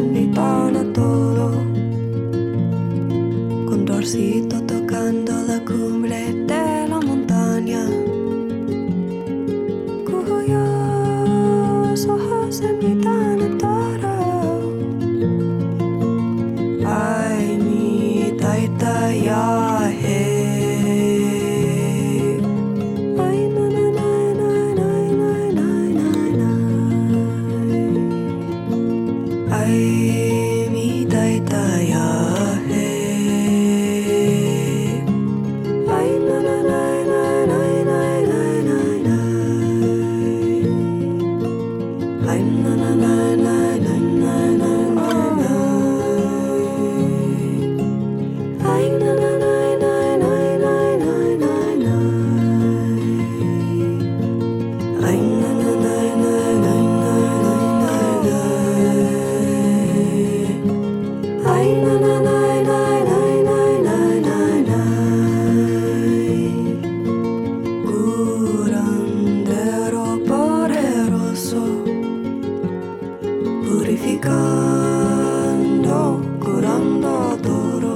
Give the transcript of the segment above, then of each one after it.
invitan a todo. Condorcito tocando la cumbre de la montaña, cuyos ojos invitan a todo. Ay, mi taita ya hey. Ay, na na na na na na na na na. Ay, mi taita ya hey. Ay, na na na na na na na na na. Ay, na na na na na na na na na. Ay, na na na na na na na na na. Ay, na na na na na na na na. Ay, na na na na na na na na na. Curandero poderoso, purificando, curando todo.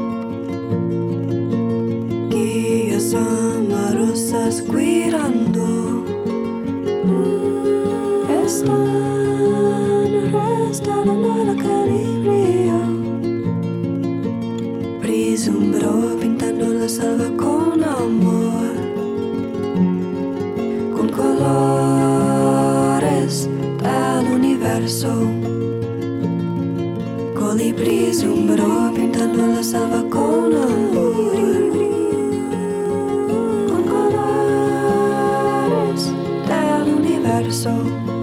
Guías amorosas cuidando. Están restaurando el equilibrio. Prisumbró pintando la selva con amor, con colores del universo. Colibrí zumbró pintando la selva con amor, con colores del universo.